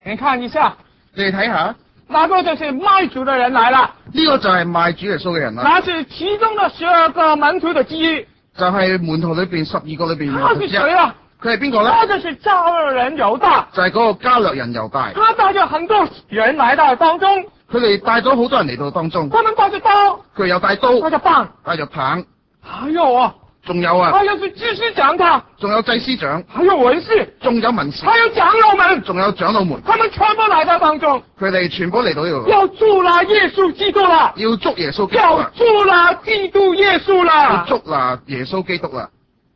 你看一下， 你哋睇下， 那個就是賣主的人來了， 呢個就係賣主耶穌嘅人啦， 那是其中的12個門徒的之一。 就係門徒裏邊12個裏邊他是誰啊？ 佢係邊個咧？ 他就是加略人猶大， 就係嗰個加略人猶大。 他帶着很多人來到當中， 佢哋帶咗好多人嚟到當中， 他們帶着刀， 佢有帶刀， 帶着棒， 帶着棒， 還有啊， 仲有啊， 還有是祭司長他， 仲有祭司長， 還有文士， 仲有文士， 還有長老們， 仲有長老們， 他們全部來到當中， 佢哋全部嚟到呢度， 要捉拿耶穌基督了， 要捉耶穌基督要啦， 捉拿基督耶穌要了。 捉拿耶穌基督啦。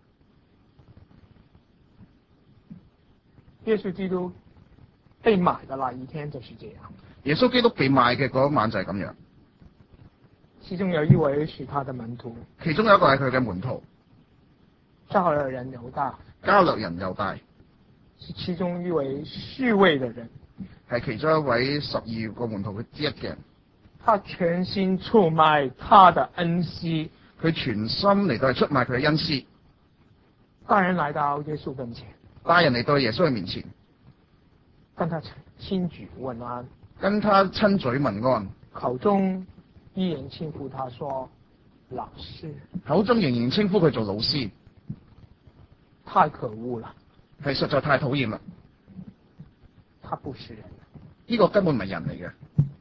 耶穌基督被買的那一天就是這樣。 耶穌基督被賣嘅嗰一晚就係咁樣， 其中有一位是他的門徒， 其中有一個係佢嘅門徒， 加略人猶大， 加略人猶大， 是其中一位侍衛的人， 係其中一位12個門徒之一嘅人， 他全心出賣他的恩師， 佢全心嚟到係出賣佢嘅恩師， 帶人來到耶穌跟前， 帶人嚟到耶穌嘅面前， 跟他親舉問安， 跟他親嘴問安， 口中依然稱呼他說老師， 口中仍然稱呼佢做老師， 太可惡了， 係實在太討厭啦！ 他不是人。 呢個根本唔係人嚟嘅。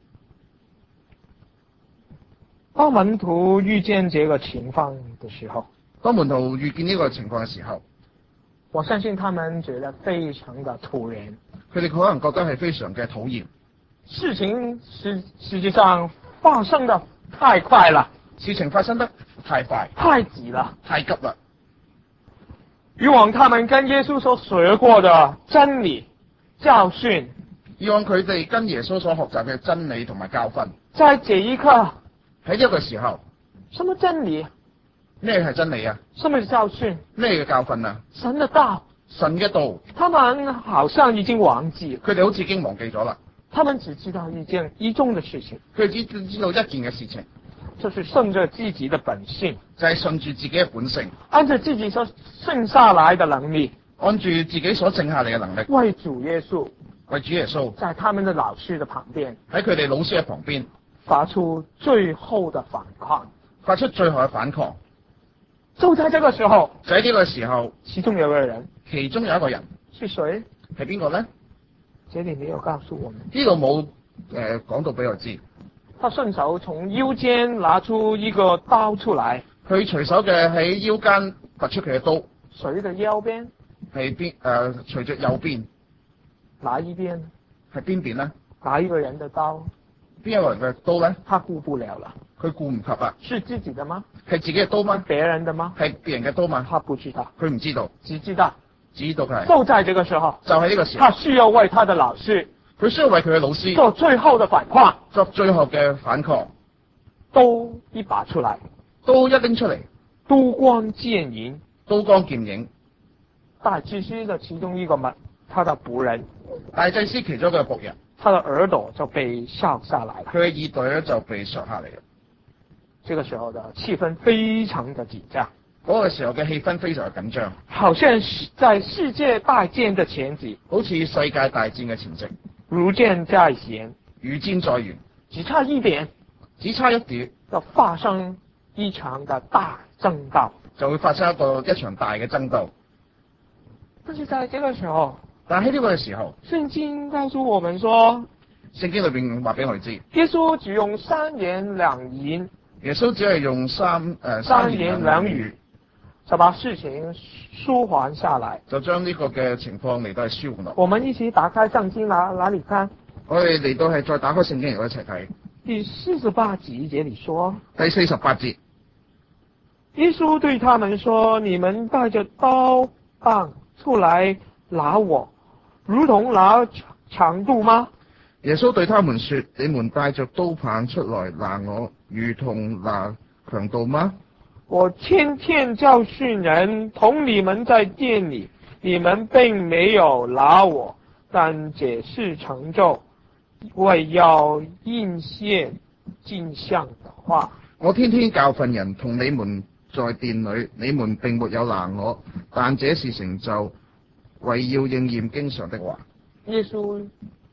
當門徒遇見這個情況的時候， 當門徒遇見呢個情況嘅時候， 我相信他們覺得非常的突然， 佢哋可能覺得係非常嘅討厭。 事情實際上發生得太快了， 事情發生得太快、 太急了， 太急啦。 以往他們跟耶穌所學過的真理教訓， 以往佢哋跟耶穌所學習嘅真理同埋教訓， 在這一刻， 喺呢個時候， 什麼真理？ 咩係真理啊？ 什麼教訓？ 咩嘅教訓啊？ 神的道， 神嘅道， 他們好像已經忘記了， 佢哋好似已經忘記咗啦。 他們只知道一宗的事情， 佢哋只知道一件嘅事情， 就是順着自己的本性， 就係順住自己嘅本性， 按照自己所剩下來的能力， 按住自己所剩下嚟嘅能力， 為主耶穌， 為主耶穌， 在他們的老師的旁邊， 喺佢哋老師嘅旁邊發出最後的反抗。 發出最後嘅反抗。 就在這個時候， 就喺呢個時候， 其中有個人， 其中有一個人是誰？ 係邊個咧？ 這裡沒有告訴我們。 呢度冇講到俾我知。 他順手從腰間拿出一個刀出來， 佢隨手嘅喺腰間拔出佢嘅刀， 誰的腰邊？ 係邊隨着右邊， 哪一邊？ 係邊邊咧？ 哪一個人的刀？ 邊一個人嘅刀咧？ 他顧不了了。 佢顧唔及啊！ 是自己的嗎？ 係自己嘅刀嗎？ 別人的嗎？ 係別人嘅刀嗎？ 他不知道， 佢唔知道， 只知道佢係就在這個時候， 就喺呢個時候， 他需要為他的老師佢需要為佢嘅老師做最後的反抗， 作最後嘅反抗， 刀一拔出來， 刀一拎出嚟， 刀光劍影， 刀光劍影。 大祭司的其中一個他的僕人， 大祭司其中一個僕人， 他的耳朵就被削下來了。 佢嘅耳朵咧就被削下嚟啦。 這個時候的氣氛非常的緊張， 嗰個時候嘅氣氛非常嘅緊張， 好像在世界大戰的前夕， 好似世界大戰嘅前夕， 如箭在弦， 如箭在弦， 只差一點， 只差一點就發生一場的大爭鬥， 就會發生一場大嘅爭鬥。 但是在這個時候， 但喺呢個時候， 聖經告訴我們說， 聖經裏邊話俾我哋知， 耶穌只用3言2語， 耶穌只係用三言兩語就把事情舒緩下來， 就將呢個嘅情況嚟到係舒緩落。 我們一起打開聖經哪裡看？ 我哋嚟到係再打開聖經嚟到一齊睇第48節這裡說， 第48節， 耶穌對他們說：你們帶着刀棒出來拿我，如同拿強盜嗎？ 耶穌對他們說：你們帶着刀棒出來拿我，如同拿強盜嗎？ 我天天教訓人，同你們在殿裡，你們並沒有拿我，但這事成就，為要應驗經上的話。 我天天教訓人，同你們在殿裡，你們並沒有拿我，但這事成就，為要應驗經上的話。 耶穌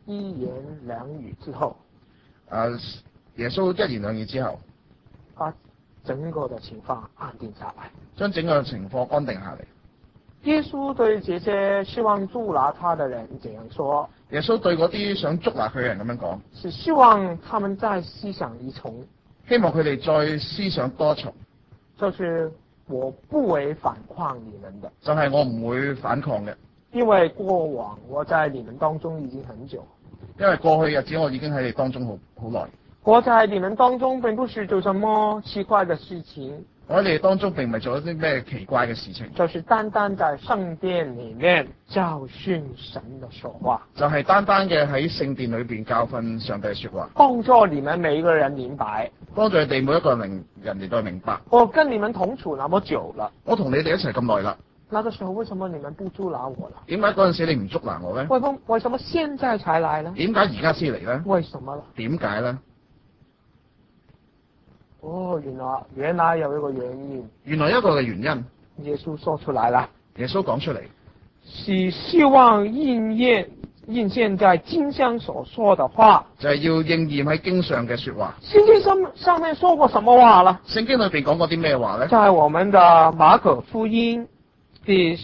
一言兩語之後， 耶穌一言兩語之後， 把整個的情況安定下來， 將整個情況安定下嚟。 耶穌對這些希望捉拿他的人這樣說： 耶穌對嗰啲想捉拿佢嘅人咁樣講， 是希望他們再思想一重， 希望佢哋再思想多重， 就是我不會反抗你們的， 就係我唔會反抗嘅， 因為過往我在你們當中已經很久， 因為過去日子我已經喺你當中好耐。 我在你們當中並不是做什麼奇怪的事情， 我喺你哋當中並唔係做一啲咩奇怪嘅事情， 就是單單在聖殿裏面教訓神的說話， 就係單單嘅喺聖殿裏邊教訓上帝嘅說話， 幫助你們每一個人明白， 幫助你哋每一個人嚟到明白。 我跟你們同處那麼久了， 我同你哋一齊咁耐啦， 那個時候為什麼你們不捉拿我了？ 點解嗰陣時你唔捉拿我咧？ 為什麼現在才來呢？ 點解而家先嚟咧？ 為什麼了？ 點解咧？ 哦，原來有一個原因， 原來一個嘅原因， 耶穌說出來了， 耶穌講出嚟， 是希望應驗在經上所說的話， 就係要應驗喺經上嘅說話。 聖經上面說過什麼話呢？ 聖經裏邊講過啲咩話咧？ 在我們的馬可福音第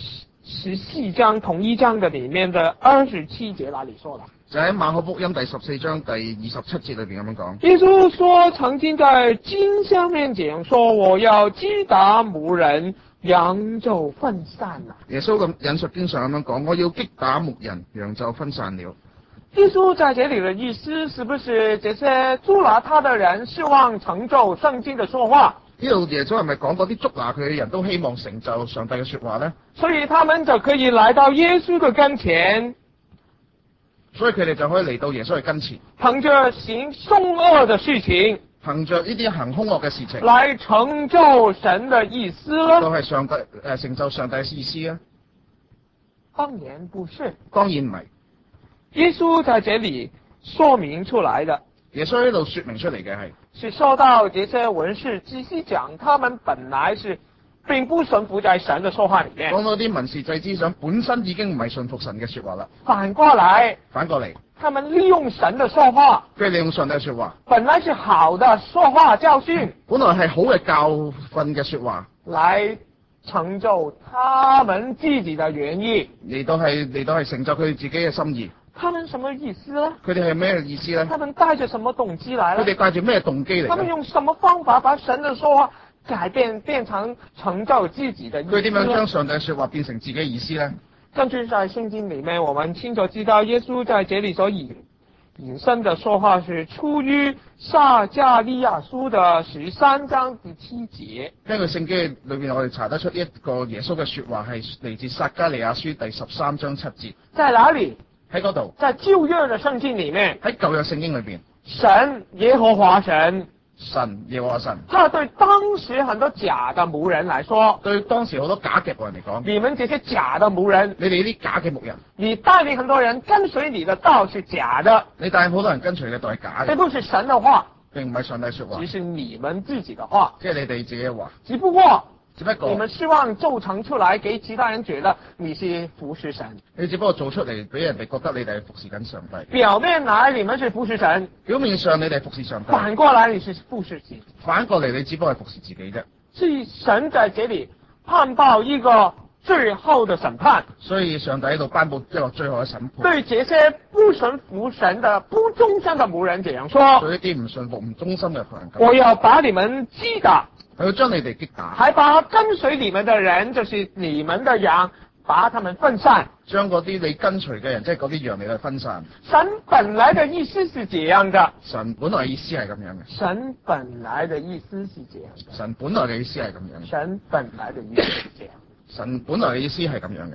14章同一章的裏面的27節那裡說的。 就喺馬可福音第14章第27節裏邊咁樣講。 耶穌說曾經在經上面這樣說，我要擊打牧人，羊就分散了。 耶穌咁引述經上咁樣講，我要擊打牧人，羊就分散了。 耶穌在這裡的意思，是不是這些捉拿他的人希望成就聖經的說話？ 呢度耶穌係咪講嗰啲捉拿佢嘅人都希望成就上帝嘅說話呢？ 所以他們就可以來到耶穌的跟前， 所以佢哋就可以嚟到耶穌嘅跟前， 憑着行兇惡的事情， 憑着呢啲行兇惡嘅事情， 來成就神的意思呢？ 都係上帝成就上帝嘅意思啊？ 當然不是， 當然唔係。 耶穌在這裡說明出來的， 耶穌喺度說明出嚟嘅是說到這些文士祭司長，他們本來是並不順服在神的說話裡面。 講到啲文士祭司長本身已經唔係信服神嘅說話啦。 反過來，他們利用神的說話， 佢利用上帝嘅說話， 本來是好的說話教訓， 本來係好嘅教訓嘅說話， 來成就他們自己的原意， 嚟到係成就佢哋自己嘅心意。 他們什麼意思呢？ 佢哋係咩意思呢？ 他們帶着什麼動機來了？ 佢哋帶住咩動機嚟？ 他們用什麼方法把神的說話改變成就自己的意思？ 佢點樣將上帝嘅說話變成自己嘅意思呢？ 根據在聖經裡面，我們清楚知道耶穌在這裡所引申的說話是出於撒迦利亞書的13章第7節。 根據聖經裏面，我哋查得出一個耶穌嘅說話係嚟自撒迦利亞書第13章7節。 在哪裡？ 喺嗰度， 在舊約的聖經裡面， 喺舊約聖經裏邊， 神耶和華神， 耶和華神， 他對當時很多假的牧人來說， 對當時好多假嘅牧人嚟講， 你們這些假的牧人， 你哋呢啲假嘅牧人， 你帶領很多人跟隨你的道是假的， 你帶好多人跟隨你嘅道係假嘅， 這都是神的話， 並唔係上帝說話， 只是你們自己的話， 即係你哋自己嘅話， 只不過你們希望做成出來，給其他人覺得你是服侍神。 你只不過做出嚟俾人哋覺得你哋係服侍緊上帝。 表面來你們是服侍神， 表面上你哋係服侍上帝。 反過來你是服侍自己。 反過嚟你只不過係服侍自己啫。 所以神在這裡頒布一個最後的審判。 所以上帝喺度頒布一個最後嘅審判。 對這些不順服神的不忠心的牧人這樣說： 對一啲唔順服唔忠心嘅僕人， 我要把你們擊打。 佢要將你哋擊打， 還把跟隨你們的人，就是你們的羊，把他們分散。 將嗰啲你跟隨嘅人，即係嗰啲羊嚟去分散。 神本來的意思是這樣的。 神本來意思係咁樣嘅。 神本來的意思是這樣。 神本來嘅意思係咁樣。 神本來的意思是這樣。 神本來嘅意思係咁樣嘅。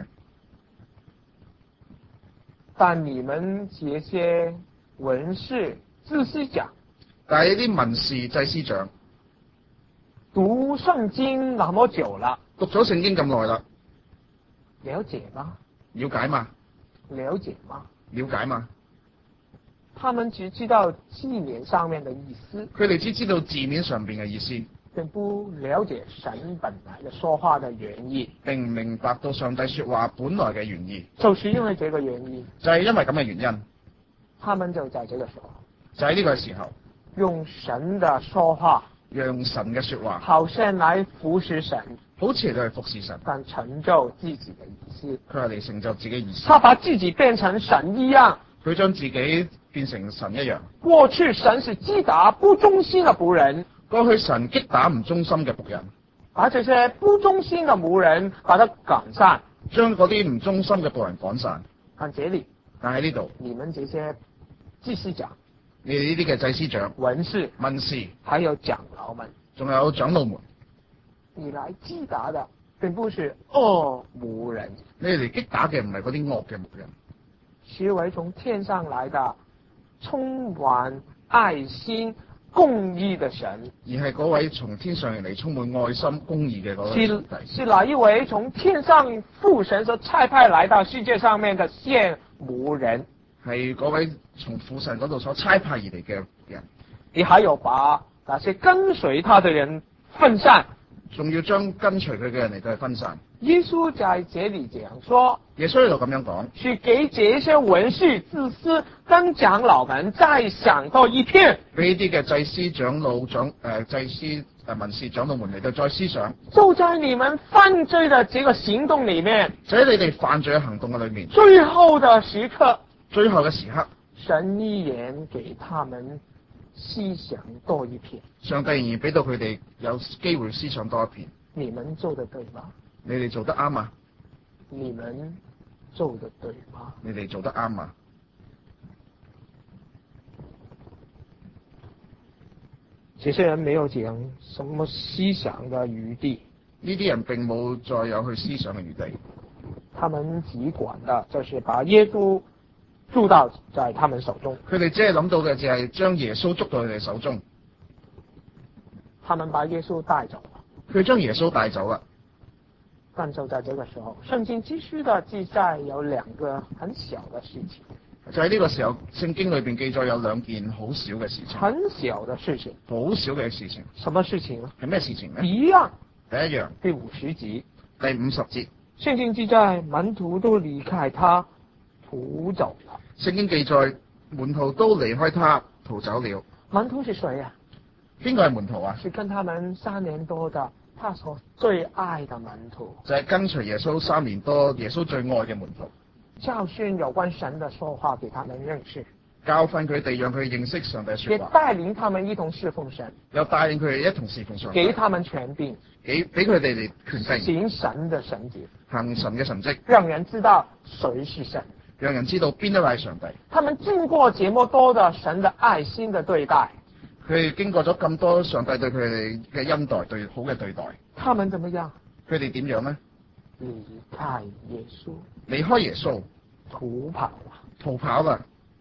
但你們這些文士祭司長， 但係呢啲文士祭司長， 讀聖經那麼久了， 讀咗聖經咁耐啦， 了解嗎？ 了解嘛？ 了解嗎？ 了解嘛？ 他們只知道字面上面的意思， 佢哋只知道字面上邊嘅意思， 並不了解神本來的說話的原意， 並唔明白到上帝說話本來嘅原意。 就是因為這個原因， 就係因為咁嘅原因， 他們就在這個時候， 就喺呢個時候， 用神的說話， 讓神嘅說話， 好像來服侍神， 好似嚟服侍神， 但成就自己的意思。 佢係嚟成就自己意思。 他把自己變成神一樣。 佢將自己變成神一樣。 過去神是擊打不忠心的僕人， 過去神擊打唔忠心嘅僕人， 把這些不忠心的僕人把他趕散。 將嗰啲唔忠心嘅僕人趕散。 看這裏， 但喺呢度， 你們這些祭司長、 你哋呢啲嘅祭司長、 文士、 文士， 還有長老們， 仲有長老們， 你來擊打的並不是惡僕人， 你哋嚟擊打嘅唔係嗰啲惡嘅僕人， 是為從天上來的充滿愛心公義的神。 而係嗰位從天上嚟充滿愛心公義嘅嗰位上帝。 是哪一位從天上父神所差派來到世界上面的獻僕人？ 係嗰位從父神嗰度所差派而嚟嘅人。 你還有把那些跟隨他的人分散， 仲要將跟隨佢嘅人嚟到去分散。 耶穌在這裏這樣說， 耶穌喺度咁樣講， 去給這些文士、祭司跟長老們再想多一遍， 俾呢啲嘅祭司長老祭司文士長老們嚟到再思想， 就在你們犯罪的這個行動裏面， 就喺你哋犯罪嘅行動嘅裏面， 最後的時刻， 最後嘅時刻， 神依然給他們思想多一遍。 上帝仍然俾到佢哋有機會思想多一遍。 你們做得對嗎？ 你哋做得啱嘛？ 你們做得對嗎？ 你哋做得啱嘛？ 這些人沒有講什麼思想的餘地， 呢啲人並冇再有去思想嘅餘地， 他們只管的就是把耶穌捉到在他們手中。 佢哋只係諗到嘅就係將耶穌捉到佢哋手中， 他們把耶穌帶走了。 佢將耶穌帶走啦。 但就在這個時候，聖經繼續的記載有兩個很小的事情。 就喺呢個時候，聖經裏邊記載有兩件好小嘅事情。 很小的事情。 好小嘅事情。 什麼事情呢？ 係咩事情呢？ 一樣。 第一樣。 第50節。 第50節。 聖經記載門徒都離開他，逃走了。 聖經記載門徒都離開他，逃走了。 門徒是誰啊？ 邊個係門徒啊？ 是跟他們3年多的他所最愛的門徒。 就係跟隨耶穌3年多，耶穌最愛嘅門徒。 教訓有關神的說話給他們認識， 教訓佢哋，讓佢哋認識上帝說話， 也帶領他們一同侍奉神， 又帶領佢哋一同侍奉上帝， 給他們權柄， 俾佢哋嚟權柄， 行神的神蹟， 行神嘅神蹟， 讓人知道誰是神， 讓人知道邊一位係上帝。 他們經過這麼多的神的愛心的對待， 佢哋經過咗咁多上帝對佢哋嘅恩待，對好嘅對待， 他們怎麼樣？ 佢哋點樣呢？ 離開耶穌， 離開耶穌， 逃跑了。 逃跑啦！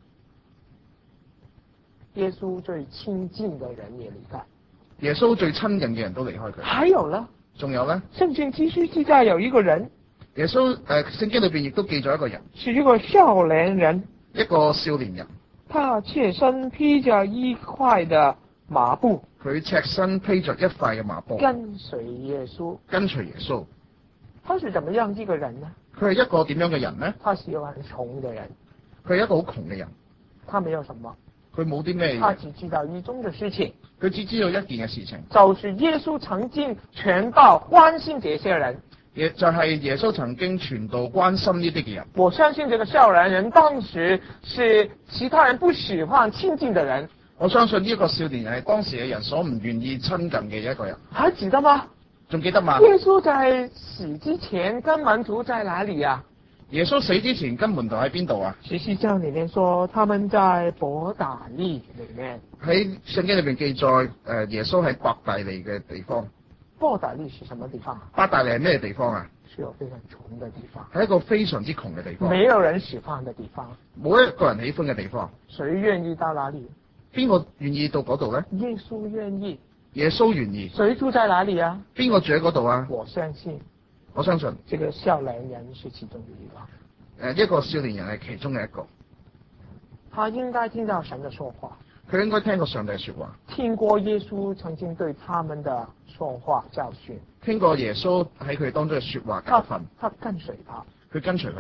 耶穌最親近的人也離開， 耶穌最親近嘅人都離開佢。 還有呢？ 仲有呢？ 聖經繼續記載有一個人， 耶穌聖經裏邊亦都記咗一個人， 是一個少年人， 一個少年人， 他赤身披着一塊的麻布， 佢赤身披着一塊嘅麻布， 跟隨耶穌。 跟隨耶穌。 他是怎麼樣一個人呢？ 佢係一個點樣嘅人呢？ 他是一個很窮的人， 佢係一個好窮嘅人， 他沒有什麼， 佢冇啲咩， 他只知道一宗的事情， 佢只知道一件嘅事情， 就是耶穌曾經傳道關心這些人， 也就係耶穌曾經傳道關心呢啲嘅人。 我相信這個少年人當時是其他人不喜歡親近的人。 我相信呢一個少年人係當時嘅人所唔願意親近嘅一個人。 還記得嗎？ 仲記得嗎？ 耶穌在死之前跟門徒在哪裏啊？ 耶穌死之前跟門徒喺邊度啊？ 實際上裏面說他們在伯大尼裏面。 喺聖經裏邊記載，耶穌喺伯大尼嘅地方。 伯大尼是什麼地方？ 伯大尼係咩地方啊？ 是有非常窮的地方， 係一個非常之窮嘅地方， 沒有人喜歡的地方， 冇一個人喜歡嘅地方。 誰願意到哪裏？ 邊個願意到嗰度呢？ 耶穌願意。 耶穌願意。 誰住在哪裏啊？ 邊個住喺嗰度啊？ 我相信， 我相信這個少年人是其中的一個。 一個少年人係其中嘅一個。 他應該聽到神的說話， 佢應該聽過上帝嘅說話， 聽過耶穌曾經對他們的說話教訓， 聽過耶穌喺佢當中嘅說話教訓。 他跟隨他， 佢跟隨佢，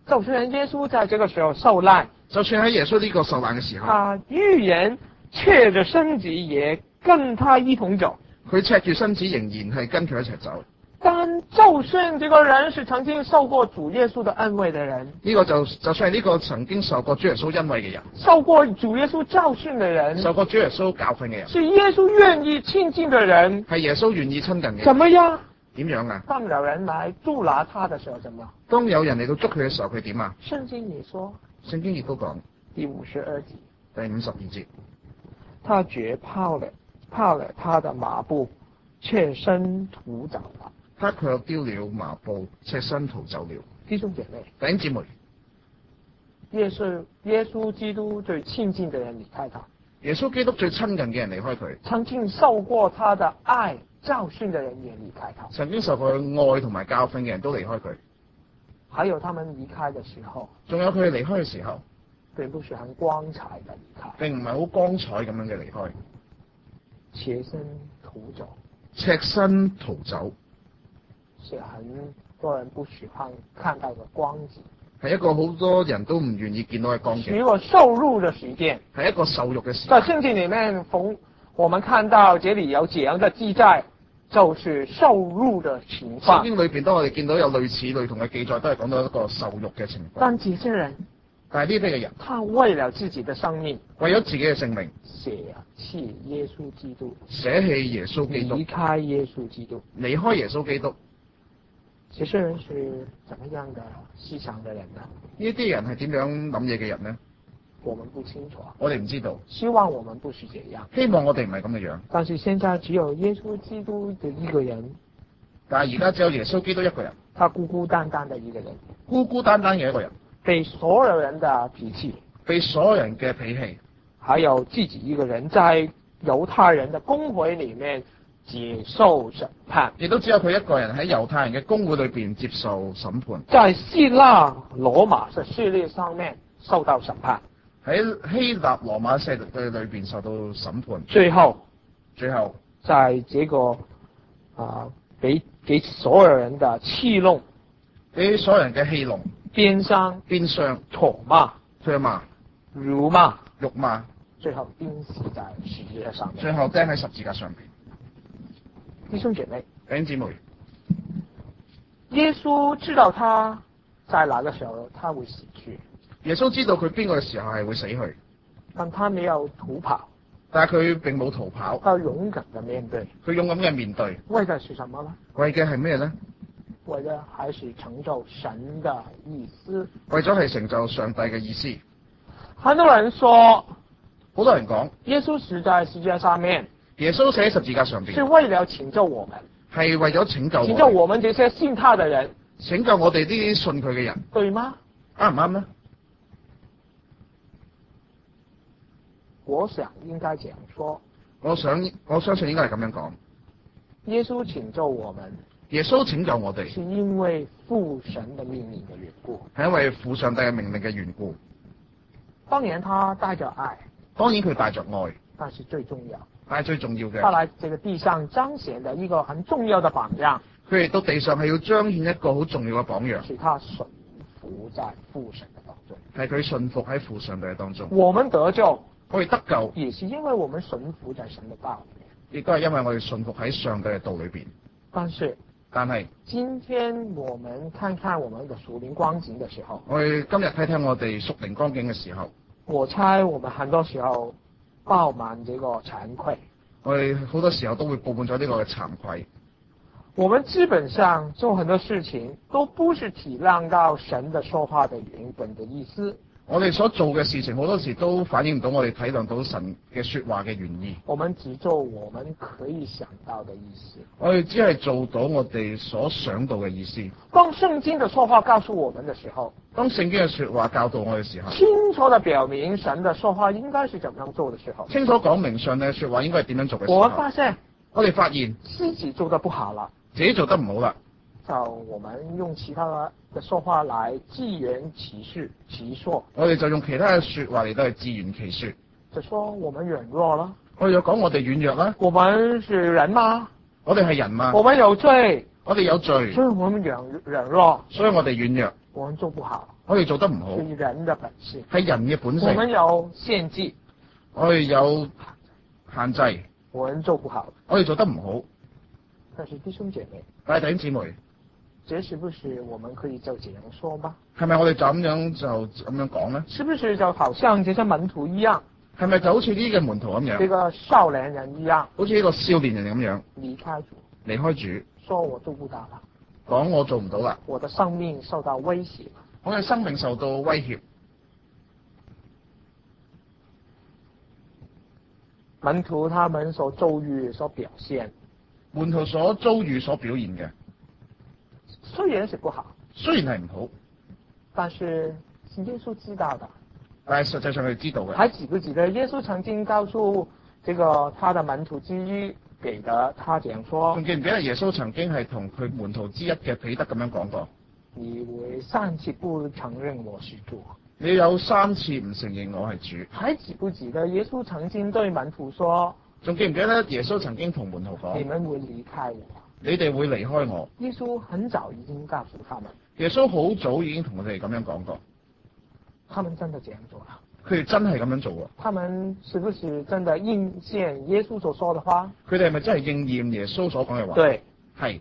就算耶穌在這個時候受難， 就算喺耶穌呢個受難嘅時候， 他依然赤着身子也跟他一同走。 佢赤住身子仍然係跟佢一齊走。 但就算這個人是曾經受過主耶穌的恩惠的人， 呢個就算係呢個曾經受過主耶穌恩惠嘅人， 受過主耶穌教訓的人， 受過主耶穌教訓嘅人， 是耶穌願意親近的人， 係耶穌願意親近嘅人。 怎麼樣？ 點樣啊？ 當有人來捉拿他的時候，怎麼？ 當有人嚟到捉佢嘅時候，佢點啊？ 聖經也說， 聖經亦都講第52節， 第52節， 他卻拋了他的麻布，赤身逃走了。 他卻丟了麻布，赤身逃走了。 弟兄姐妹， 弟兄姊妹， 耶穌基督最親近的人離開他， 耶穌基督最親近嘅人離開佢， 曾經受過他的愛教訓的人也離開他， 曾經受過愛同埋教訓嘅人都離開佢， 還有他們離開的時候， 仲有佢哋離開嘅時候， 並不是很光彩的離開， 並唔係好光彩咁樣嘅離開， 赤身逃走， 赤身逃走， 是很多人不喜歡看到的光景， 係一個好多人都唔願意見到嘅光景， 是一個受辱的時間。 係一個受辱嘅時在間。 聖經裏面，我們看到這裏有這樣的記載，就是受辱的情況。 聖經裏邊，當我哋見到有類似類同嘅記載，都係講到一個受辱嘅情況。 但這些人， 但係呢啲嘅人， 他為了自己的生命， 為咗自己嘅性命， 捨棄耶穌基督， 捨棄耶穌基督， 離開耶穌基督。 離開耶穌基督。 這些人是怎麼樣的思想的人呢？ 呢啲人係點樣諗嘢嘅人呢？ 我們不清楚， 我哋唔知道。 希望我們不是這樣。 希望我哋唔係咁嘅樣。 但是現在只有耶穌基督的一個人， 但係而家只有耶穌基督一個人， 他孤孤單單的一個人， 孤孤單單嘅一個人， 被所有人的脾氣， 被所有人嘅脾氣， 還有自己一個人在猶太人的公會裏面接受審判， 亦都只有佢一個人喺猶太人嘅公會裏邊接受審判， 在希臘羅馬的勢力上面受到審判， 喺希臘羅馬勢力裏邊受到審判， 最後在這個俾所有人的戲弄， 俾所有人嘅戲弄、 鞭傷、唾罵、辱罵，最後釘死在十字架上面。 最後釘喺十字架上邊。 弟兄姐妹， 弟兄姊妹， 耶穌知道他在哪個時候他會死去， 耶穌知道佢邊個嘅時候係會死去， 但他沒有逃跑， 但係佢並冇逃跑， 他勇敢地面對。 佢勇敢嘅面對。 為的是什麼呢？ 為嘅係咩呢？ 為的還是成就神的意思。 為咗係成就上帝嘅意思。 很多人說， 好多人講耶穌死在十字架上面， 耶穌死喺十字架上邊， 是為了拯救我們， 係為咗拯救我們這些信他的人， 拯救我哋呢啲信佢嘅人， 對嗎？ 啱唔啱呢？ 我想應該這樣說。 我相信應該係咁樣講。 耶穌拯救我們， 耶穌拯救我哋， 是因為父神的命令的緣故， 係因為父上帝嘅命令嘅緣故。 當然他帶着愛， 當然佢帶着愛， 但是最重要， 但係最重要嘅， 他來這個地上彰顯的一個很重要的榜樣。 佢嚟到地上係要彰顯一個好重要嘅榜樣， 是他順服在父神的當中， 係佢順服喺父上帝嘅當中。 我們得救， 我哋得救， 也是因為我們順服在神的道裏面， 亦都係因為我哋順服喺上帝嘅道裏邊。 但係， 係今天我們看看我們的屬靈光景的時候， 我哋今日睇睇我哋屬靈光景嘅時候， 我猜我們很多時候爆滿這個慚愧。 我哋好多時候都會佈滿咗呢個嘅慚愧。 我們基本上做很多事情都不是體諒到神的說話的原本的意思。 我哋所做嘅事情好多時都反映唔到我哋體諒到神嘅說話嘅原意。 我們只做我們可以想到的意思。 我哋只係做到我哋所想到嘅意思。 當聖經的說話告訴我們的時候， 當聖經嘅說話教導我嘅時候， 清楚地表明神的說話應該是怎麼樣做的時候， 清楚講明上帝嘅說話應該係點樣做嘅時候， 我發現我哋發現自己做得不好了， 自己做得唔好啦， 就我們用其他的說話來自圓其說， 我哋就用其他嘅說話嚟到去自圓其說， 就說我們軟弱了， 我哋就講我哋軟弱啦， 我們是人嗎？ 我哋係人嘛， 我們有罪， 我哋有罪， 所以我們軟弱， 所以我哋軟弱， 我們做不好， 我哋做得唔好， 是人的本性。 係人嘅本我性。 們有限制， 我哋有限制， 我們做不好。 我哋做得唔好。 但是弟兄姐妹， 但係弟兄姊妹， 這是不是我們可以就這樣說嗎？ 係咪我哋就咁樣講呢？ 是不是就好像這些門徒一樣？ 係咪就好似呢啲嘅門徒咁樣？ 這個少年人一樣， 好似呢個少年人咁樣離開主， 離開主， 說我做不到了， 講我做唔到啦， 我的生命受到威脅。 我嘅生命受到威脅。 門徒他們所遭遇、所表現， 門徒所遭遇、所表現嘅， 雖然是不好， 雖然係唔好， 但是耶穌知道的。 但係實際上佢知道嘅。 還記不記得耶穌曾經告訴這個他的門徒之一彼得，他這樣說？ 仲記唔記得耶穌曾經係同佢門徒之一嘅彼得咁樣講過？ 你會3次不承認我是主。 你有3次唔承認我係主。 還記不記得耶穌曾經對門徒說？ 仲記唔記得耶穌曾經同門徒講？ 你們會離開我。 你哋會離開我。 耶穌很早已經告訴他們。 耶穌好早已經同佢哋咁樣講過。 他們真的這樣做了。 佢哋真係咁樣做啊！ 他們是不是真的應驗耶穌所說的話？ 佢哋係咪真係應驗耶穌所講嘅話？ 對， 係。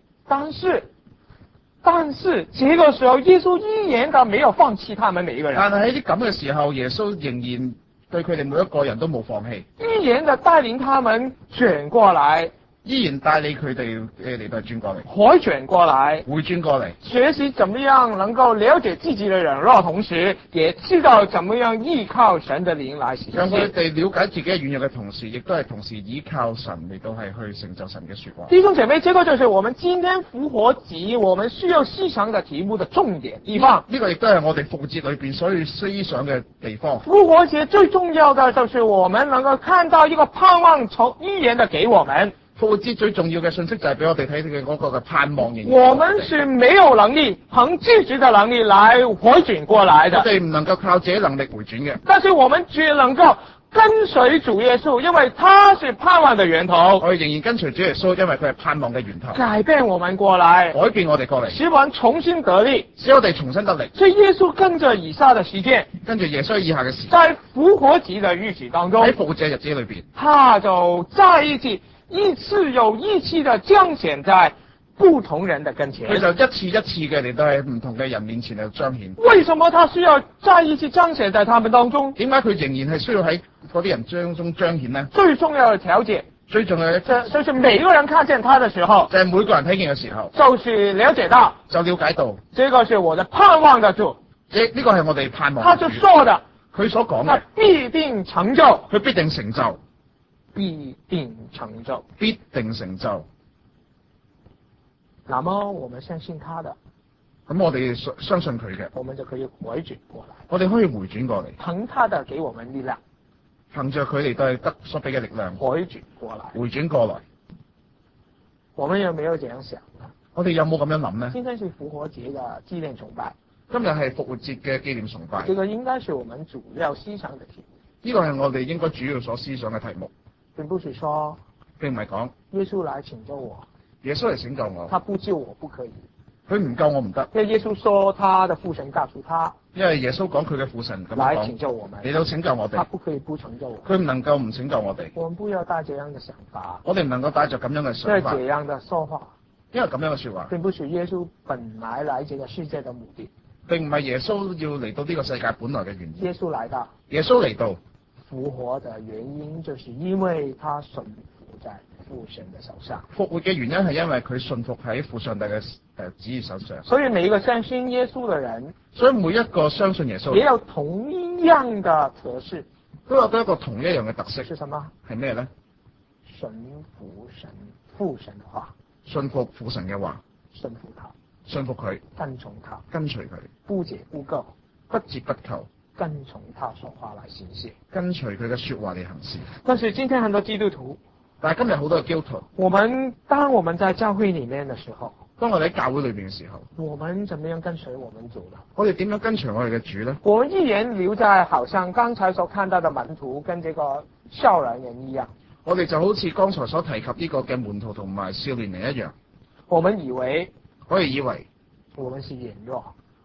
但是這個時候耶穌依然的沒有放棄他們每一個人。 但係喺啲咁嘅時候，耶穌仍然對佢哋每一個人都冇放棄， 依然的帶領他們轉過來。 依然帶領佢哋嚟到轉過嚟， 回轉過來， 回轉過嚟， 學習怎麼樣能夠了解自己的軟弱，同時也知道怎麼樣依靠神的靈來實現。 讓佢哋了解自己嘅軟弱嘅同時，亦都係同時依靠神嚟到係去成就神嘅說話。 弟兄姐妹，這個就是我們今天復活節我們需要思想的題目的重點地方。 呢個亦都係我哋復活節裏邊所要思想嘅地方。 復活節最重要的就是我們能夠看到一個盼望從依然的給我們。 復活節最重要嘅信息就係俾我哋睇嘅嗰個嘅盼望。 我們是沒有能力憑自己的能力來回轉過來的。 我哋唔能夠靠自己能力回轉嘅。 但是我們只能夠跟隨主耶穌，因為他是盼望的源頭。 我哋仍然跟隨主耶穌，因為佢係盼望嘅源頭。 改變我們過來， 改變我哋過嚟， 使我們重新得力， 使我哋重新得力。 所以耶穌跟着以下的時間， 跟住耶穌以下嘅時間， 在復活節的日子當中， 喺復活節日子裏邊， 他就再一次又一次的彰顯在不同人的跟前。 佢就一次一次嘅嚟到喺唔同嘅人面前嚟彰顯。 為什麼他需要再一次彰顯在他們當中？ 點解佢仍然係需要喺嗰啲人中彰顯呢？ 最重要的條件， 最重要嘅就是每個人看見他的時候， 就係每個人睇見嘅時候， 就是了解到， 就了解到， 這個是我的盼望的主。 呢個係我哋盼望。 他就說的， 佢所講嘅， 他必定成就， 佢必定成就， 必定成就， 必定成就。 那麼我們相信他的， 咁我哋相信佢嘅， 我們就可以回轉過來。 我哋可以回轉過嚟， 憑他的給我們力量， 憑着佢哋對得所俾嘅力量， 回轉過來。 回轉過來。 我們有沒有這樣想呢？ 我哋有冇咁樣諗呢？ 今天是復活節的紀念崇拜， 今日係復活節嘅紀念崇拜， 這個應該是我們主要思想的題目。 呢個係我哋應該主要所思想嘅題目， 並不是說並唔係講耶穌來拯救我， 耶穌嚟拯救我， 他不救我不可以。 佢唔救我唔得， 因為耶穌說他的父神告訴他， 因為耶穌講佢嘅父神咁來樣講， 拯救我們， 嚟到拯救我哋， 他不可以不拯救我。 佢唔能夠唔拯救我哋。 我們不要帶這樣的想法， 我哋唔能夠帶着咁樣嘅這想法， 樣的說話， 因為咁樣嘅說話， 並不是耶穌本來這個世界的目的。 並唔係耶穌要嚟到呢個世界本來嘅原因。 耶穌來到， 耶穌嚟到復活的原因，就是因為他順服在父神的手上。 復活嘅原因係因為佢信服喺父上帝嘅旨意手上。 所以每一個相信耶穌的人， 所以每一個相信耶穌也有同一樣的特色， 都有一個同一樣嘅特色。 是什麼？ 係咩咧？ 順服父神的話， 信服父神嘅話， 順服他， 信服佢， 跟從他， 跟隨佢， 不折不扣， 不折不扣， 跟從他說話來行事， 跟隨佢嘅說話嚟行事。 但是今天很多基督徒， 但係今日好多嘅基督徒， 當我們在教會裏面的時候， 當我哋喺教會裏邊嘅時候， 我們怎麼樣跟隨我們主呢？ 我哋點樣跟隨我哋嘅主咧？ 我們依然留在好像剛才所看到的門徒跟這個少年人一樣， 我哋就好似剛才所提及呢個嘅門徒同埋少年人一樣， 我們以為我哋以為我們是軟弱，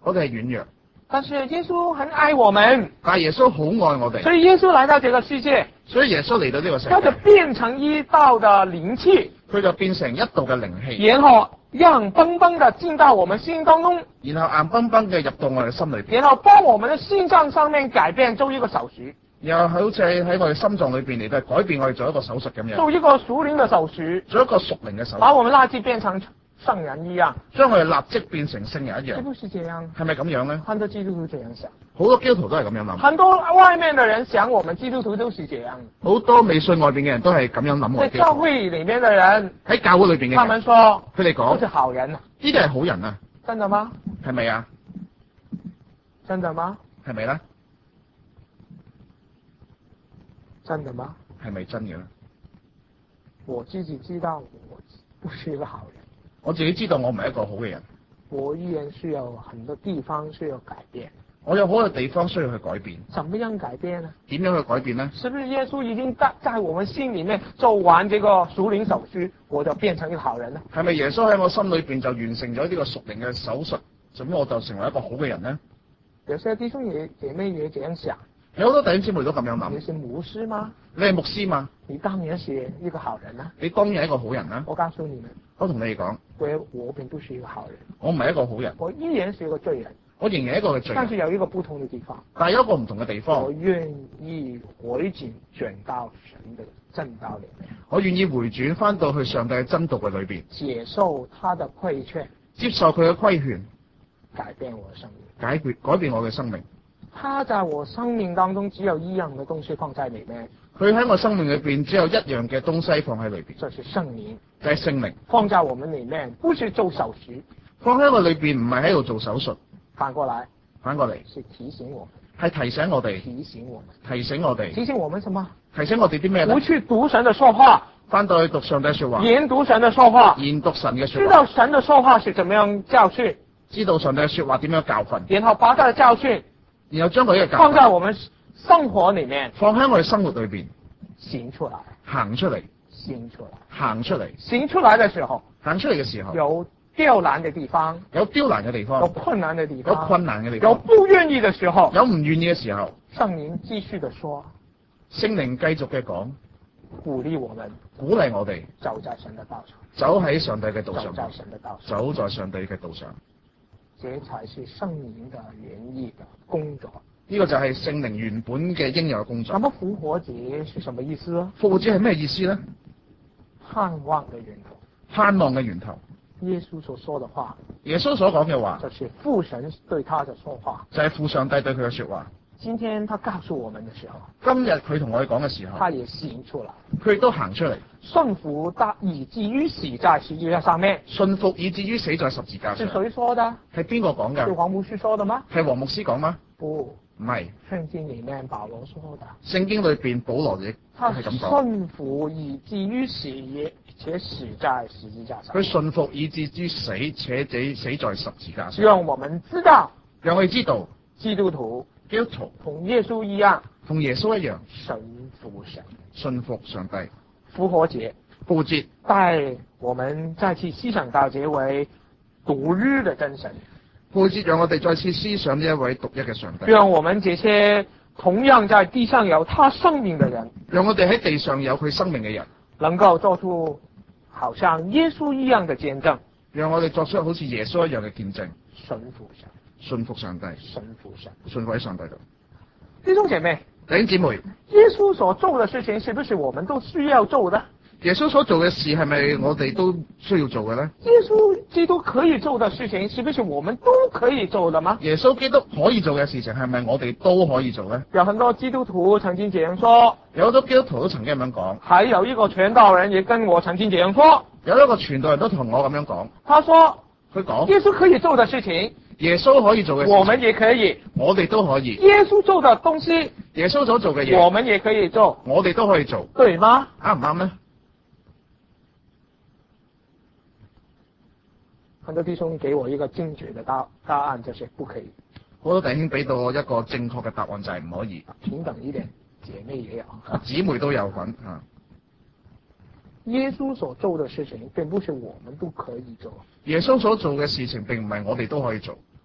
我哋係軟弱， 但是耶穌很愛我們， 但係耶穌好愛我哋， 所以耶穌來到這個世界， 所以耶穌嚟到呢個世他就界， 變成一道的靈氣， 佢就變成一道嘅靈氣， 然後硬邦邦的進到我們心當中， 然後硬崩崩嘅入到我哋心裏邊， 然後幫我們的心臟上面改變做一個手術， 然後好似喺我哋心臟裏邊嚟到改變我哋做一個手術咁樣， 做一個屬靈的手術， 做一個屬靈嘅手術， 把我們立即變成聖人一樣， 將我哋立即變成聖人一樣， 是不是這樣？ 係咪咁樣咧？ 很多基督徒這樣想， 好多基督徒都係咁樣諗， 很多外面的人想我們基督徒都是這樣， 好多未信外邊嘅人都係咁樣諗我在教哋基督徒。 會裏面的人， 喺教會裏邊嘅人， 他們說佢哋講都是好人啊， 呢啲係好人啊， 真的嗎？ 係咪啊？ 真的嗎？ 係咪咧？ 真的嗎？ 係咪真嘅咧？ 我自己知道我不是一個好人， 我自己知道我唔係一個好嘅人， 我依然需要很多地方需要改變。 我有好多地方需要去改變。 怎麼樣改變呢？ 點樣去改變呢？ 是不是耶穌已經在我們心裏面做完這個屬靈手術，我就變成一個好人呢？ 係咪耶穌喺我心裏邊就完成咗呢個屬靈嘅手術，咁我就成為一個好嘅人呢？ 有些弟兄姐妹也這樣想。 有好多弟兄姊妹都咁樣諗。 你是牧師嗎？ 你係牧師嘛？ 你當然是一個好人啊！ 你當然係一個好人啦。 我告訴你們， 我同你哋講， 我並不是一個好人， 我唔係一個好人， 我依然是一個罪人。 我仍然係一個罪但是人， 有一個不同的地方， 但係有一個唔同嘅地方我，願意回轉到神的正道裏面， 我願意回轉翻到去上帝嘅真道嘅裏邊， 接受他的規勸， 接受佢嘅規勸， 改變我的生命。 改變我嘅生命。 他在我生命當中只有一樣的東西放在裏面， 佢喺我生命裏邊只有一樣嘅東西放喺裏邊， 就是聖靈。 就係聖靈。 放在我們裏面，不是做手術， 放喺我裏邊唔係喺度做手術， 反過來反過嚟是提醒我們， 係提醒我哋， 提醒我們， 提醒我哋， 提醒我們什麼？ 提醒我哋啲咩咧不？去讀神的說話， 翻到去讀上帝說話， 研讀神的說話， 研讀神嘅知說話， 道神的說話是怎麼樣教訓， 知道上帝嘅說話點樣教訓， 然後把他的教訓然後將佢嘅教訓放在我們生活裏面放喺我哋生活裏邊行出來， 行出嚟， 行出來， 行出嚟， 行出來的時候， 行出嚟嘅時候， 有刁難的地方， 有刁難嘅地方， 有困難的地有方， 困難嘅地有方， 不願意的時候， 有唔願意嘅時候， 聖靈繼續的說， 聖靈繼續嘅講， 鼓勵我們鼓勵我哋走在神的道上， 走喺上帝嘅道上， 走在神的道上， 走在上帝嘅道上。 這才是聖靈的原意的工作。 呢個就係聖靈原本嘅應有嘅工作那。麼復活節是什麼意思啊？ 復活節係咩意思呢？ 盼望的源頭。 盼望嘅源頭。 耶穌所說的話， 耶穌所講嘅話， 就是父神對他的說話。 就係父上帝對佢嘅說話。 今天他告訴我們的時候， 今日佢同我哋講嘅時候， 他也行出來， 佢亦都行出嚟， 順服到以至於死在十字架上面。 信服以至於死在十字架上。 是誰說的？ 係邊個講㗎？ 是黃牧師說的嗎？ 係黃牧師講嗎？ 不， 唔係， 聖經裏面保羅說的。 聖經裏邊保羅亦他係咁講。 順服以至於死，且死在十字架上。 佢信服以至於死，且死在十字架上。 讓我們知道， 讓我哋知道基督徒基督徒同耶穌一樣， 同耶穌一樣， 神服神。 信服上帝。 復活節復活節帶我們再次思想到這位獨一的真神， 復活節讓我哋再次思想呢一位獨一嘅上帝。 讓我們這些同樣在地上有他生命的人， 讓我哋喺地上有佢生命嘅人， 能夠做出好像耶穌一樣的見證， 讓我哋作出好似耶穌一樣嘅見證， 神服神， 信服上帝， 神服神。 信服喺上帝度。 弟兄姐妹， 弟兄姊妹， 耶穌所做的事情，是不是我們都需要做的？ 耶穌所做嘅事係咪我哋都需要做嘅呢？ 耶穌基督可以做的事情，是不是我們都可以做的嗎？ 耶穌基督可以做嘅事情係咪我哋都可以做呢？ 有很多基督徒曾經這樣說， 有好多基督徒都曾經咁樣講， 還有一個傳道人也跟我曾經這樣說。 有一個傳道人都同我咁樣講， 他說佢講耶穌可以做的事情， 耶穌可以做嘅事情， 我們也可以。 我哋都可以。 耶穌做的東西， 耶穌所做嘅嘢， 我們也可以做， 我哋都可以做， 對嗎？ 啱唔啱呢？ 很多弟兄給我一個精準的答案，就是不可以。 好多弟兄俾到我一個正確嘅答案，就係唔可以。 平等一點，姐妹也有。 姊妹都有份啊。 耶穌所做的事情，並不是我們都可以做。 耶穌所做嘅事情並唔係我哋都可以做。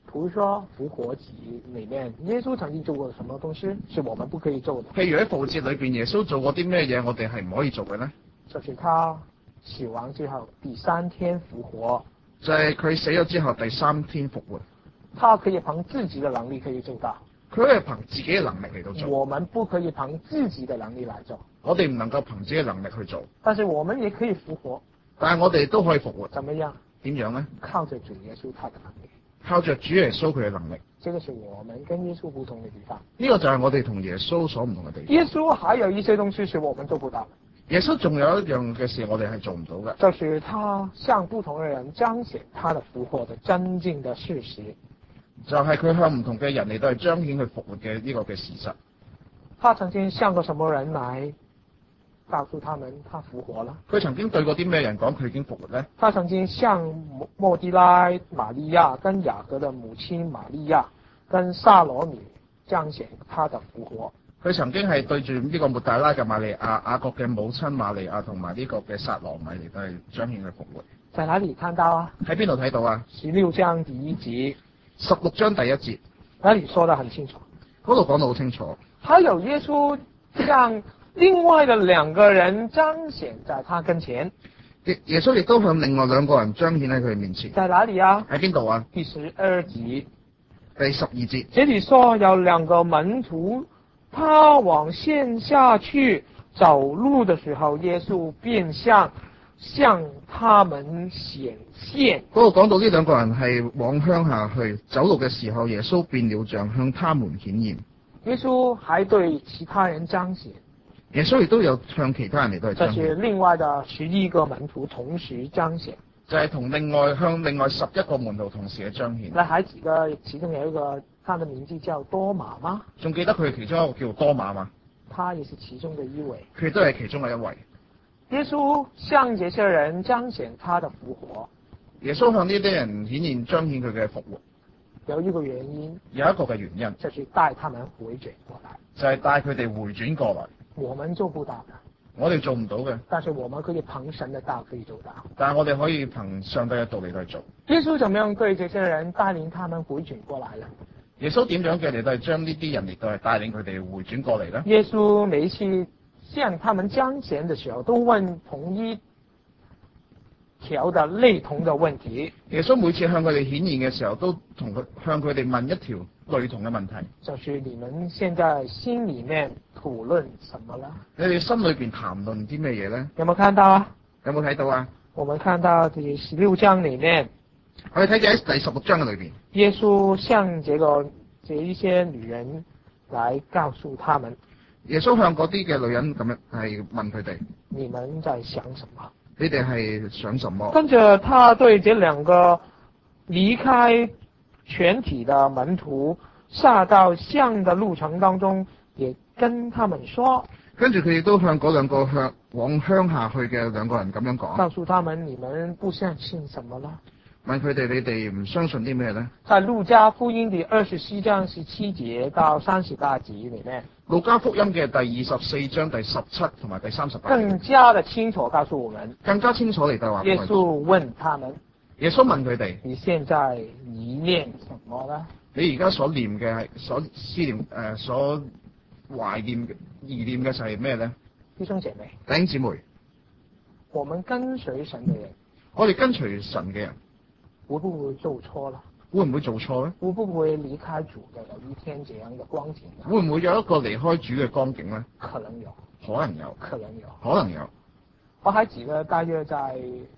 比如說復活節裏面，耶穌曾經做過什麼東西是我們不可以做的？ 譬如喺復活節裏邊，耶穌做過啲咩嘢，我哋係唔可以做嘅呢？ 就是他死亡之後第三天復活， 就係佢死咗之後第三天復活。 他可以憑自己的能力可以做到， 佢可以憑自己嘅能力嚟到做。 我們不可以憑自己的能力來做。 我哋唔能夠憑自己嘅能力去做， 但是我們也可以復活。 但係我哋都可以復活。 怎麼樣？ 點樣呢？ 靠着主耶穌他的能力。 靠着主耶穌佢嘅能力。 這個是我們跟耶穌不同的地方。 呢個就係我哋同耶穌所唔同嘅地方。 耶穌還有一些東西是我們做不到的。 耶穌仲有一樣嘅事我哋係做唔到嘅， 就是他向不同嘅人彰顯他的復活的真正的事實。 就係佢向唔同嘅人嚟到係彰顯佢復活嘅呢個嘅事實。 他曾經向過什麼人來告訴他們他復活了？ 佢曾經對過啲咩人講佢已經復活呢？ 他曾經向莫迪拉、瑪利亞跟雅各的母親瑪利亞跟撒羅米彰顯他的復活。 佢曾經係對住呢個抹大拉嘅瑪利亞、雅各嘅母親瑪利亞同埋呢個嘅撒羅米嚟到係彰顯佢復活。 在哪裡看到啊？ 喺邊度睇到啊 16章第1節 ，16章第1節， 那裡說得很清楚。 嗰度講得好清楚。 還有耶穌向另外的2個人彰顯在他跟前。 耶穌亦都向另外2個人彰顯喺佢面前。 在哪裡啊？ 喺邊度啊？ 第12節。 第12節。 這裡說有2個門徒，他往線下去走路的時候，耶穌便向他們顯現。 嗰度講到呢2個人係往鄉下去走路嘅時候，耶穌變了像向他們顯現。 耶穌還對其他人彰顯。 耶穌亦都有向其他人嚟到彰顯。 這是另外的11個門徒同時彰顯。 就係向另外11個門徒同時嘅彰顯。 那還記得其中有一個，他的名字叫多馬嗎？ 仲記得佢其中一個叫多馬嗎？ 他也是其中的一位。 佢都係其中嘅一位。 耶穌向這些人彰顯他的復活。 耶穌向呢啲人顯現彰顯佢嘅復活。 有一個原因。 有一個嘅原因。 就是帶他們回轉過來。 就係帶佢哋回轉過來。 我們做不到的。 我哋做唔到嘅。 但是我們可以憑神的道可以做到。 但係我哋可以憑上帝嘅道嚟去做。 耶穌怎麼樣對這些人帶領他們回轉過來呢？ 耶穌點樣嘅嚟到係將呢啲人嚟到係帶領佢哋回轉過嚟呢？ 耶穌每一次向他們彰顯的時候，都問同一條的類同的問題。 耶穌每次向佢哋顯現嘅時候，都向佢哋問一條類同嘅問題。 就是你們現在心裏面討論什麼呢？ 你哋心裏邊談論啲咩嘢呢？ 有冇看到啊？ 有冇睇到啊？ 我們看到第16章裏面， 我哋睇住喺第16章嘅裏邊， 耶穌向這一些女人來告訴他們， 耶穌向嗰啲嘅女人咁樣係問佢哋： 你們在想什麼？ 你哋係想什麼？ 跟着他對這2個離開全體的門徒下到鄉的路程當中，也跟他們說， 跟住佢亦都向嗰2個往鄉下去嘅2個人咁樣講， 告訴他們你們不相信什麼呢？ 問佢哋：你哋唔相信啲咩呢？ 在路加福音第24章17節到38節裏面， 路加福音嘅第24章第17同埋第38 更加的清楚告訴我們， 更加清楚嚟到話， 耶穌問他們： 耶穌問佢哋： 你現在疑念什麼呢？ 你而家所念嘅係所思念所懷念疑念嘅就係咩呢？ 弟兄姐妹， 弟兄姊妹， 我們跟隨神嘅人， 我哋跟隨神嘅人， 會不會做錯了？ 會唔會做錯呢？ 會不會離開主嘅有一天這樣的光景呢？ 會唔會有一個離開主嘅光景呢？ 可能有， 可能有， 可能有， 可能有。 我還記得大約在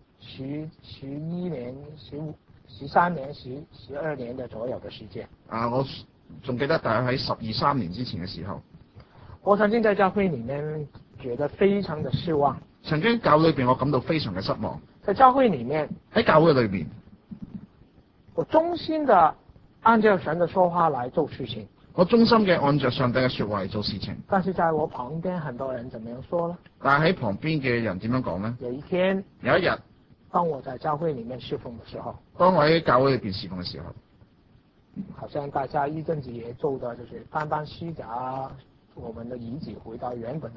11年、13年、12年的左右的時間。 我仲記得大約喺12、13年之前嘅時候， 我曾經在教會裡面覺得非常的失望。 曾經教會裏邊我感到非常嘅失望。 在教會裡面， 喺教會裏邊， 我忠心的按照神的說話來做事情。 我忠心嘅按照上帝嘅說話嚟做事情。 但是在我旁邊很多人怎麼樣說呢？ 但係喺旁邊嘅人點樣講呢？ 有一天， 有一日， 當我在教會裡面侍奉的時候， 當我喺教會裏邊侍奉嘅時候， 好像大家一陣子也做的就是搬搬書架，我們的椅子回到原本的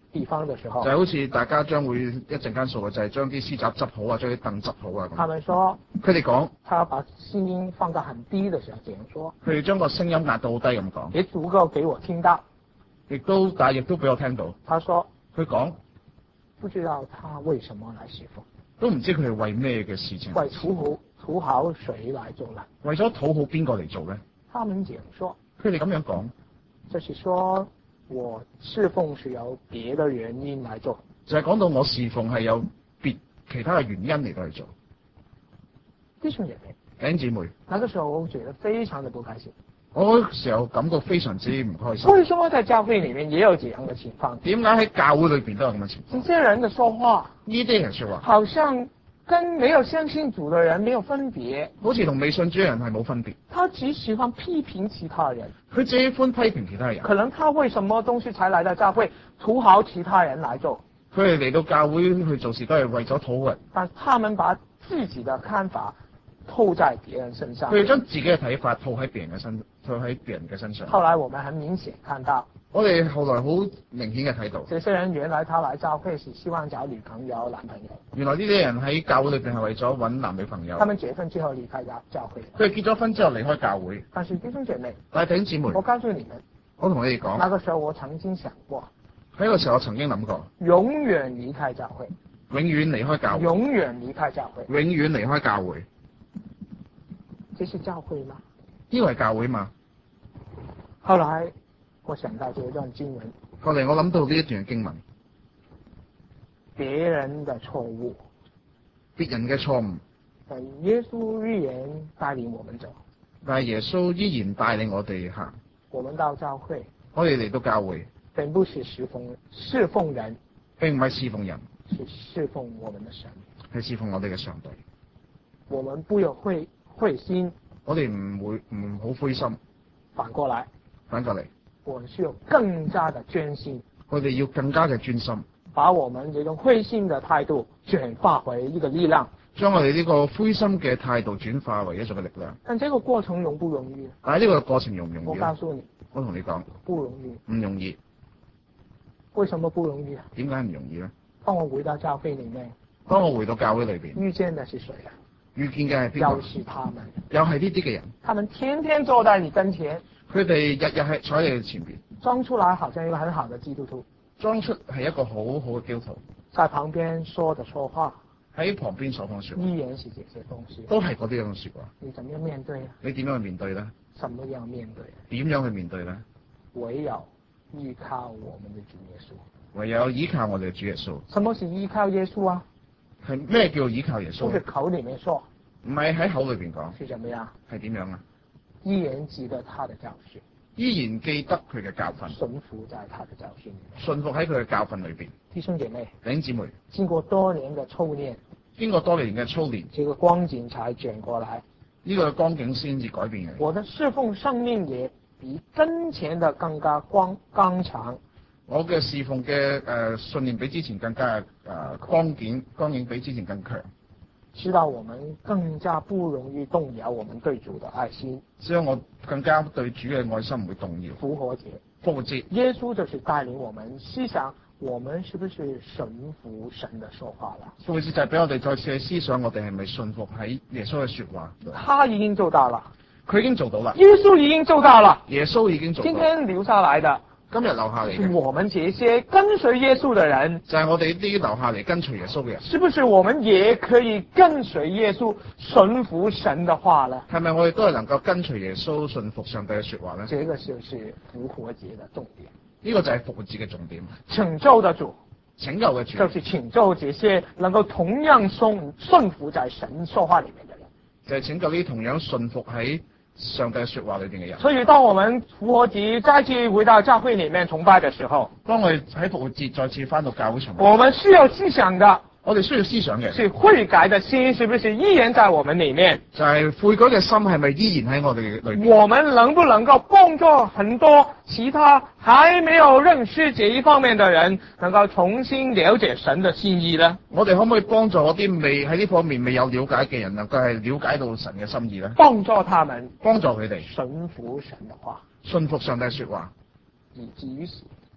地方的時候， 就係好似大家將會一陣間數嘅，就係將啲書雜執好啊，將啲凳執好啊他咁。 們說， 佢哋講， 他要把聲音放到很低的時候這樣說， 佢哋將個聲音壓到好低咁講， 也足夠給我聽到。 但係亦都俾我聽到。 他說， 佢講不知道他為什麼來侍奉， 都唔知佢係為咩嘅事情， 為討好誰來做呢？ 為咗討好邊個嚟做咧？ 他們這樣說， 佢哋咁樣講， 就是說我侍奉是有別的原因來做。 就係講到我侍奉係有其他嘅原因嚟到去做。 弟兄姐妹， 弟兄姊妹， 那個時候我覺得非常的不開心。 我嗰時候感覺非常之唔開心。 為什麼在教會裡面也有這樣的情況？ 點解喺教會裏邊都有咁嘅情況？ 這些人的說話， 呢啲人說話， 好像跟沒有相信主的人沒有分別。 好似同未信主嘅人係冇分別。 他只喜歡批評其他人。 佢喜歡批評其他人。 可能他為什麼東西才來到教會，討好其他人來做？ 佢哋嚟到教會去做事都係為咗討好人。 但他們把自己的看法套在別人身上。 佢哋將自己嘅睇法套喺別人嘅身上。 後來我們很明顯看到， 我哋後來好明顯嘅睇到， 這些人原來他來教會是希望找女朋友、男朋友。 原來呢啲人喺教會裏邊係為咗揾男女朋友。 他們結婚之後離開教會。 佢哋結咗婚之後離開教會。 但是弟兄姐妹， 但係弟兄姊妹， 我告訴你們， 我同你哋講， 那個時候我曾經想過， 喺個時候我曾經諗過， 永遠離開教會， 永遠離開教會， 永遠離開教會， 永遠離開教會。 這是教會嗎？ 呢個係教會嘛？ 後來我想到這段經文， 後嚟我諗到呢一段經文， 別人的錯誤， 別人嘅錯誤， 但耶穌依然帶領我們走。 但係耶穌依然帶領我哋行。 我們到教會， 我哋嚟到教會， 並不是侍奉人， 並唔係侍奉人， 是侍奉我們的神， 係侍奉我哋嘅上帝。 我們不要灰心， 我哋唔好灰心。 反過來， 我們需要更加的專心。 我哋要更加嘅專心， 把我們這種灰心的態度轉化為一個力量， 將我哋呢個灰心嘅態度轉化為一種嘅力量。 但這個過程容不容易？ 但係呢個過程容唔容易？ 我告訴你， 我同你講， 不容易。 唔容易。 為什麼不容易啊？ 點解唔容易呢？ 當我回到教會裏面， 當我回到教會裏邊， 遇見的是誰啊？ 遇見嘅係邊個？ 又是他們， 又係呢啲嘅人。 他們天天坐在你跟前， 佢哋日日係坐喺你前邊， 裝出來好像一個很好的基督徒， 裝出係一個好好嘅基督徒， 在旁邊說的說話， 喺旁邊所講說話， 依然是這些東西， 都係嗰啲咁嘅說話。 你怎麼樣面對啊？ 你點樣去面對呢？ 怎麼樣面對啊？ 點樣去面對呢？ 唯有依靠我們的主耶穌。 唯有依靠我哋嘅主耶穌。 什麼是依靠耶穌啊？ 係咩叫依靠耶穌？ 不是口裏面說， 唔係喺口裏邊講。 是怎麼樣？ 係點樣啊？ 依然記得他的教訓， 依然記得佢嘅教訓， 順服在他的教訓裏面， 順服喺佢嘅教訓裏邊。 弟兄姐妹， 弟兄姊妹， 經過多年的操練， 經過多年嘅操練， 這個光景才轉過來， 呢個光景先至改變嘅。 我的侍奉生命也比跟前的更加剛強。 我嘅侍奉嘅信念比之前更加光景比之前更強， 使到我們更加不容易動搖我們對主的愛心。 使到我更加對主嘅愛心唔會動搖。 復活節，耶穌就是帶領我們思想，我們是不是順服神的說話了？ 復活節就係俾我哋再次去思想，我哋係咪順服喺耶穌嘅說話？ 他已經做到了， 佢已經做到啦。 耶穌已經做到了， 耶穌已經做到。 今天留下來的。 今日留下嚟嘅， 我們這些跟隨耶穌的人， 就係我哋呢啲留下嚟跟隨耶穌嘅人， 是不是我們也可以跟隨耶穌順服神的話呢？ 係咪我哋都係能夠跟隨耶穌順服上帝嘅說話呢？ 這個就是復活節的重點， 呢個就係復活節嘅重點。 拯救的主， 拯救嘅主， 就是拯救這些能夠同樣順服在神說話裏面的人， 就係拯救呢啲同樣順服喺上帝說話裏邊嘅人。 所以當我們復活節再次回到教會裏面崇拜的時候， 當我哋喺復活節再次翻到教會崇拜， 我們需要思想的， 我哋需要思想嘅是悔改的心是不是依然在我們裏面？ 就係悔改嘅心係咪依然喺我哋裏面？ 我們能不能夠幫助很多其他還沒有認識這一方面的人，能夠重新了解神的心意呢？ 我哋可唔可以幫助嗰啲未喺呢方面未有了解嘅人，能夠係了解到神嘅心意呢？ 幫助他們， 幫助佢哋順服神的話， 信服上帝說話， 以至於死，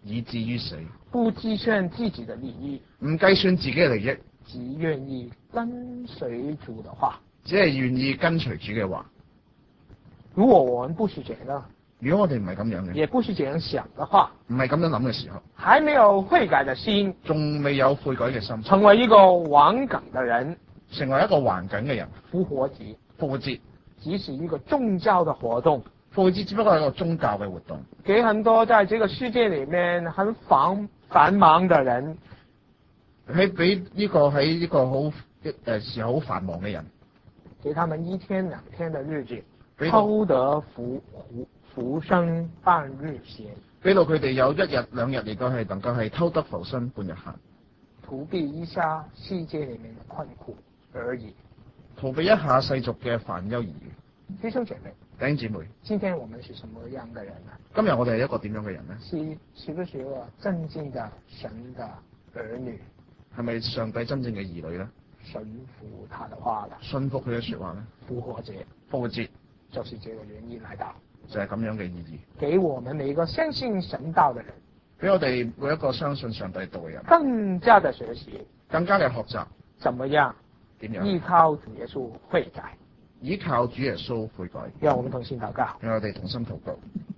以至於死， 不計算自己的利益， 唔計算自己嘅利益， 只願意跟隨主的話。 只係願意跟隨主嘅話。 如果我們不是這樣， 如果我哋唔係咁樣嘅， 也不是這樣想的話， 唔係咁樣諗嘅時候， 還沒有悔改的心， 仲未有悔改嘅心， 成為一個頑梗的人， 成為一個頑梗嘅人， 復活節復活節只是一個宗教的活動， 復活節只不過係一個宗教嘅活動， 給很多在這個世界裏面很繁忙的人， 俾呢個喺呢個好時候好繁忙嘅人， 給他們一天兩天的日子， 俾偷得浮生半日閒， 俾到佢哋有一日兩日嚟到係能夠係偷得浮生半日閒， 逃避一下世界裏面的困苦而已， 逃避一下世俗嘅煩憂而已。 弟兄姐妹， 弟兄姊妹， 今天我們是什麼樣的人呢？ 今日我哋係一個點樣嘅人呢？ 是不是一個真正的神的兒女？ 係咪上帝真正嘅兒女呢？ 順服他的話了， 信服佢嘅說話呢？ 復活節， 復活節就是這個原因來到， 就係咁樣嘅意義， 給我們每一個相信神道的人， 俾我哋每一個相信上帝道嘅人， 更加的學習， 更加嘅學習怎麼樣點樣依靠主耶穌悔改。 依靠主耶穌悔改。 讓我們同心禱告。 讓我哋同心禱告。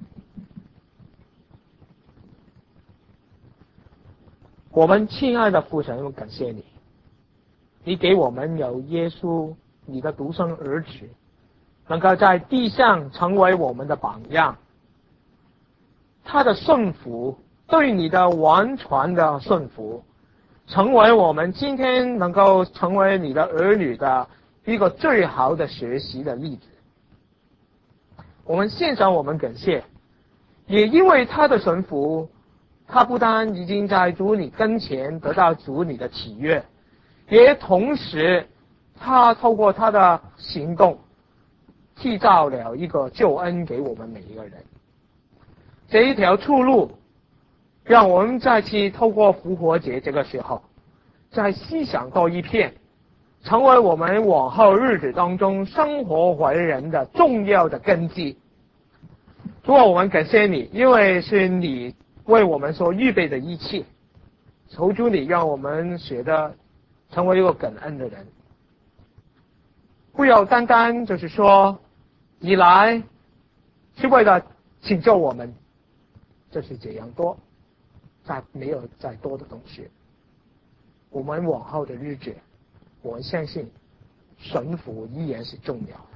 我們親愛的父神，感謝你，你給我們有耶穌，你的獨生兒子，能夠在地上成為我們的榜樣。他的順服，對你的完全的順服，成為我們今天能夠成為你的兒女的一個最好的學習的例子。我們獻上我們感謝，也因為他的順服，他不但已經在主你跟前得到主你的喜悅，也同時他透過他的行動締造了一個救恩給我們每一個人。這一條出路，讓我們再次透過復活節這個時候再細想多一遍，成為我們往後日子當中生活為人的重要的根基。主啊，我們感謝你，因為是你為我們所預備的一切。求主你讓我們學得成為一個感恩的人，不要單單就是說你來是為了拯救我們，就是這樣多，再沒有再多的東西。我們往後的日子，我相信順服依然是重要的。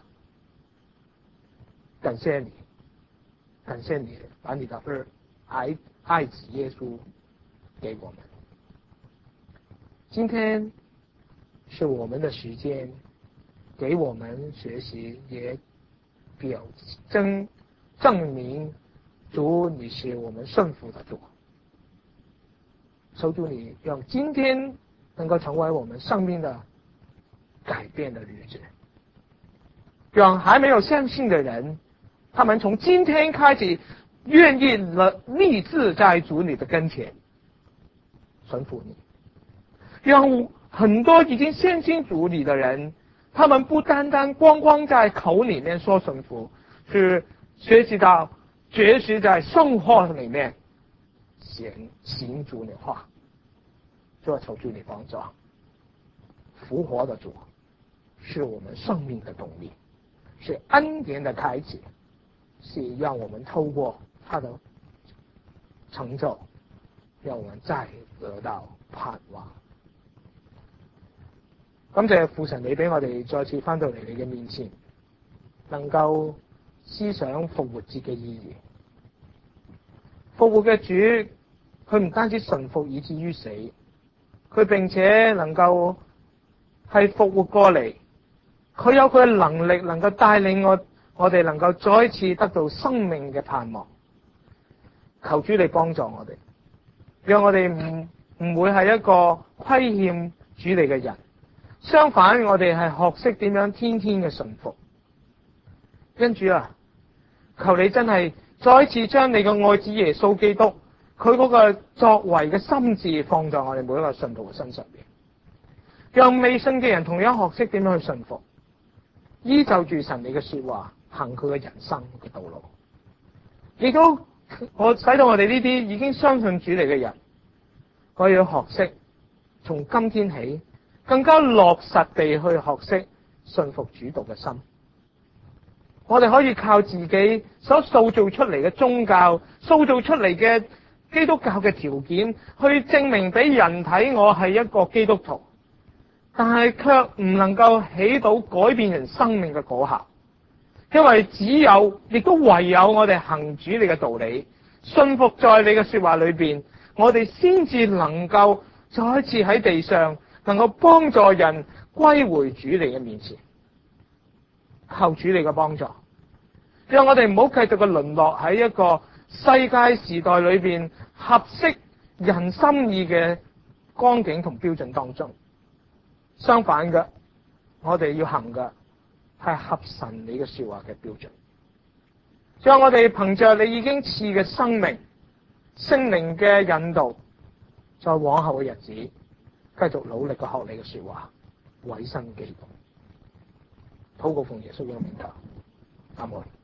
感謝你，感謝你把你的愛子耶穌給我們。今天是我們的時間，給我們學習，也證明主你是我們順服的主。求主你讓今天能夠成為我們生命的改變的日子，讓還沒有相信的人，他們從今天開始願意立志在主你的跟前順服你，讓很多已經相信主你的人，他們不單單光在口裏面說順服，是學習在生活裏面行主你的話。主，求主你幫助，復活的主是我們生命的動力，是恩典的開啟，是讓我們透過他的成就，讓我們再得到盼望。感謝父神，你俾我哋再次翻到嚟你嘅面前，能夠思想復活節嘅意義。復活嘅主，佢唔單止順服以至於死，佢並且能夠係復活過嚟，佢有佢嘅能力，能夠帶領我哋能夠再次得到生命嘅盼望。求主你幫助我哋，讓我哋唔會係一個虧欠主你嘅人，相反我哋係學識點樣天天嘅順服。因主啊，求你真係再次將你嘅愛子耶穌基督佢嗰個作為嘅心志放在我哋每一個信徒嘅身上邊，讓未信嘅人同樣學識點樣去順服，依就住神你嘅說話行佢嘅人生嘅道路，亦都使到我哋呢啲已經相信主嚟嘅人，我要學識從今天起更加落實地去學識信服主導嘅心。我哋可以靠自己所塑造出嚟嘅宗教、塑造出嚟嘅基督教嘅條件，去證明俾人睇我係一個基督徒，但係卻唔能夠起到改變人生命嘅果效。因為只有，亦都唯有我哋行主你嘅道理，信服在你嘅說話裏邊，我哋先至能夠再一次喺地上能夠幫助人歸回主你嘅面前。求主你嘅幫助，讓我哋唔好繼續嘅淪落喺一個世界時代裏邊合適人心意嘅光景同標準當中。相反嘅，我哋要行嘅係合神你嘅說話嘅標準。讓我哋憑着你已經賜嘅生命、聖靈嘅引導，在往後嘅日子繼續努力嘅學你嘅說話，委身基督。禱告奉耶穌嘅名求，阿門。